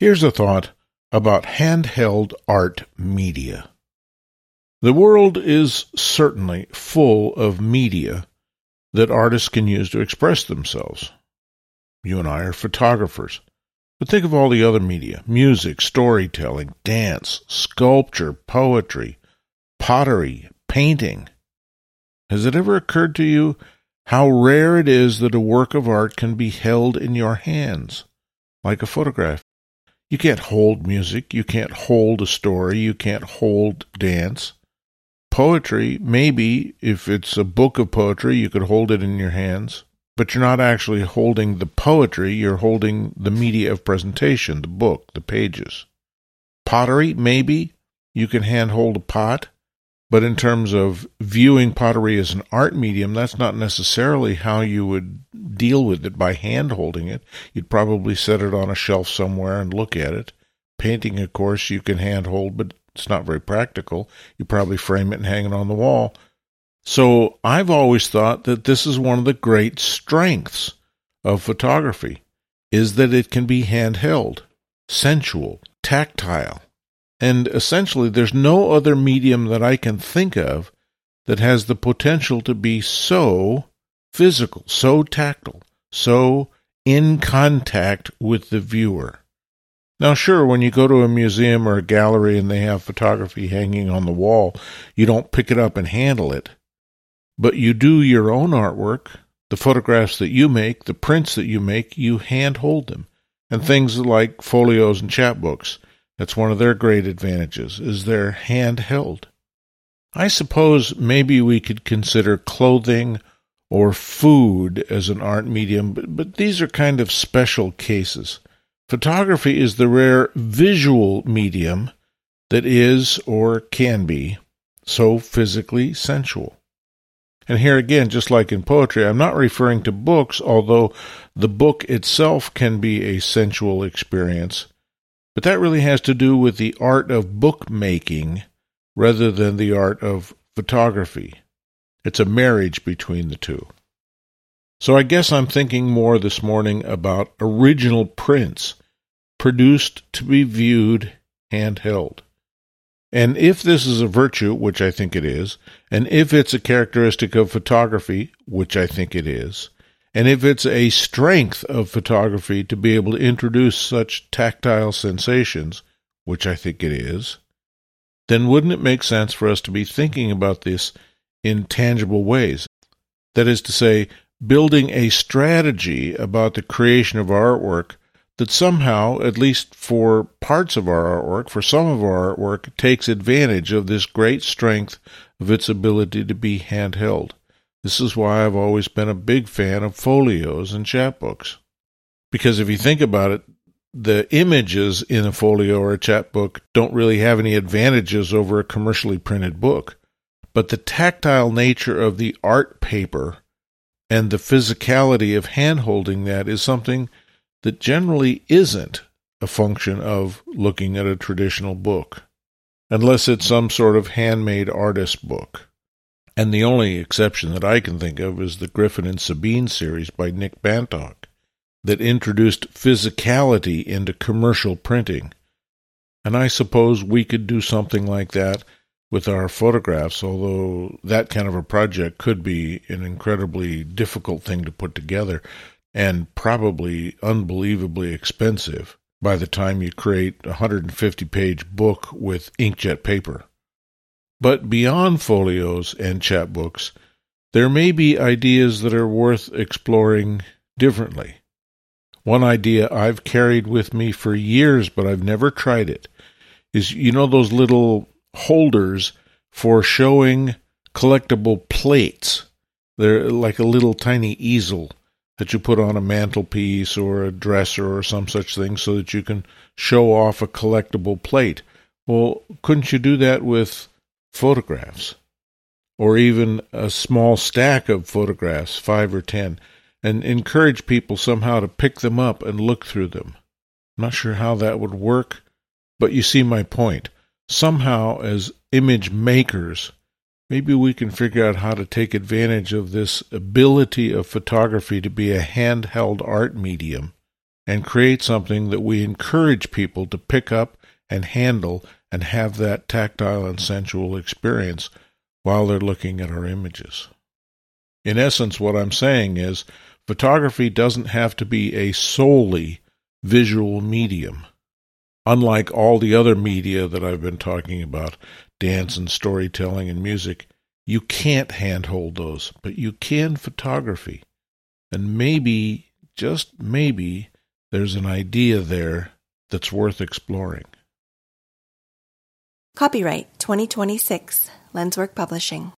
Here's a thought about handheld art media. The world is certainly full of media that artists can use to express themselves. You and I are photographers, but think of all the other media: music, storytelling, dance, sculpture, poetry, pottery, painting. Has it ever occurred to you how rare it is that a work of art can be held in your hands, like a photograph? You can't hold music, you can't hold a story, you can't hold dance. Poetry, maybe, if it's a book of poetry, you could hold it in your hands, but you're not actually holding the poetry, you're holding the media of presentation, the book, the pages. Pottery, maybe, you can handhold a pot, but in terms of viewing pottery as an art medium, that's not necessarily how you would deal with it by hand-holding it. You'd probably set it on a shelf somewhere and look at it. Painting, of course, you can hand-hold, but it's not very practical. You probably frame it and hang it on the wall. So I've always thought that this is one of the great strengths of photography, is that it can be handheld, sensual, tactile. And essentially, there's no other medium that I can think of that has the potential to be so physical, so tactile, so in contact with the viewer. Now, sure, when you go to a museum or a gallery and they have photography hanging on the wall, you don't pick it up and handle it. But you do your own artwork, the photographs that you make, the prints that you make, you handhold them. And things like folios and chapbooks, that's one of their great advantages, is they're handheld. I suppose maybe we could consider clothing or food as an art medium, but these are kind of special cases. Photography is the rare visual medium that is, or can be, so physically sensual. And here again, just like in poetry, I'm not referring to books, although the book itself can be a sensual experience. But that really has to do with the art of bookmaking rather than the art of photography. It's a marriage between the two. So I guess I'm thinking more this morning about original prints produced to be viewed handheld. And if this is a virtue, which I think it is, and if it's a characteristic of photography, which I think it is, and if it's a strength of photography to be able to introduce such tactile sensations, which I think it is, then wouldn't it make sense for us to be thinking about this in tangible ways? That is to say, building a strategy about the creation of our artwork that somehow, at least for parts of our artwork, for some of our artwork, takes advantage of this great strength of its ability to be handheld. This is why I've always been a big fan of folios and chapbooks. Because if you think about it, the images in a folio or a chapbook don't really have any advantages over a commercially printed book. But the tactile nature of the art paper and the physicality of hand-holding that is something that generally isn't a function of looking at a traditional book, unless it's some sort of handmade artist book. And the only exception that I can think of is the Griffin and Sabine series by Nick Bantock that introduced physicality into commercial printing. And I suppose we could do something like that with our photographs, although that kind of a project could be an incredibly difficult thing to put together and probably unbelievably expensive by the time you create a 150-page book with inkjet paper. But beyond folios and chapbooks, there may be ideas that are worth exploring differently. One idea I've carried with me for years, but I've never tried it, is, you know, those little holders for showing collectible plates. They're like a little tiny easel that you put on a mantelpiece or a dresser or some such thing so that you can show off a collectible plate. Well, couldn't you do that with photographs? Or even a small stack of photographs, 5 or 10, and encourage people somehow to pick them up and look through them. I'm not sure how that would work, but you see my point. Somehow, as image makers, maybe we can figure out how to take advantage of this ability of photography to be a handheld art medium and create something that we encourage people to pick up and handle and have that tactile and sensual experience while they're looking at our images. In essence, what I'm saying is photography doesn't have to be a solely visual medium. Unlike all the other media that I've been talking about, dance and storytelling and music, you can't handhold those, but you can photography. And maybe, just maybe, there's an idea there that's worth exploring. Copyright 2026, Lenswork Publishing.